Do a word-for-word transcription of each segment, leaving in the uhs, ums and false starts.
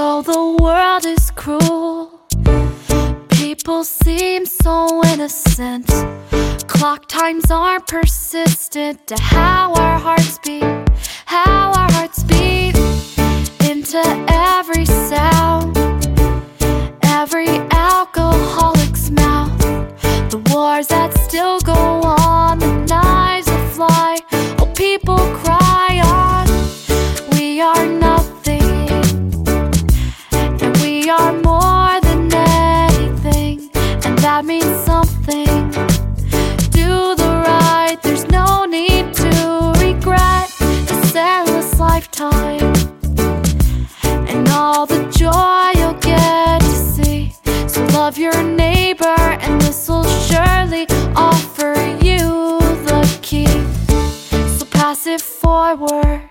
Though the world is cruel, people seem so innocent. Clock times aren't persistent to how our hearts beat, how our hearts beat into every sound, every alcoholic's mouth. The wars that still go on, the knives that fly, oh, people cry on. We are nothing, and we are more than anything, and that means something. Do the right, there's no need to regret this endless lifetime and all the joy you'll get to see. So love your neighbor, and this will surely offer you the key. So pass it forward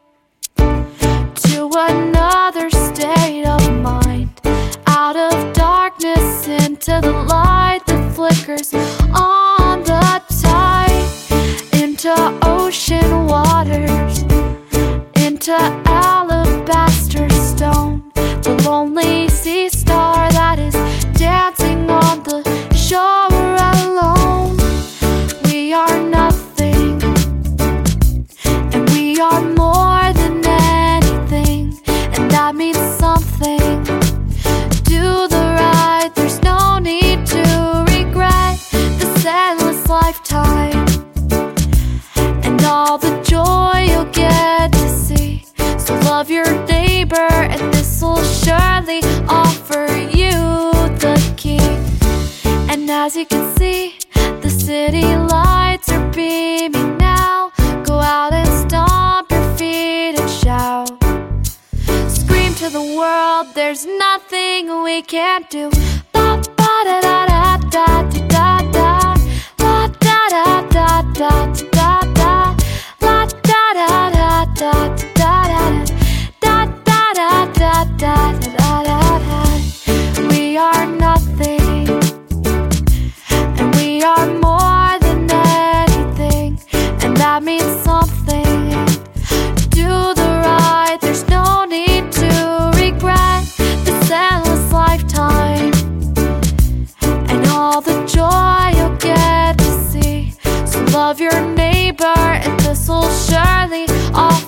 to another state of mind, out of darkness into the light that flickers on the tide, into ocean waters, into alabaster stone, the lonely sea star that is dancing on the shore alone. We are nothing, and we are more than anything, and that means something. Do the right, there's no need to regret this endless lifetime and all the joy you'll get to see. So love your neighbor, and this will surely offer you the key. And as you can see, the city lights are beaming now. Go out and stomp your feet and shout. Scream to the world, there's nothing we can't do. Ba ba da da da da da da, la da da da da da da, la da da da da da da da da da da da. We are nothing, and we are more than anything, and that means something. Do the right, there's no need to regret this endless lifetime and all the joy you'll get to see. So love your neighbor, and this will surely offer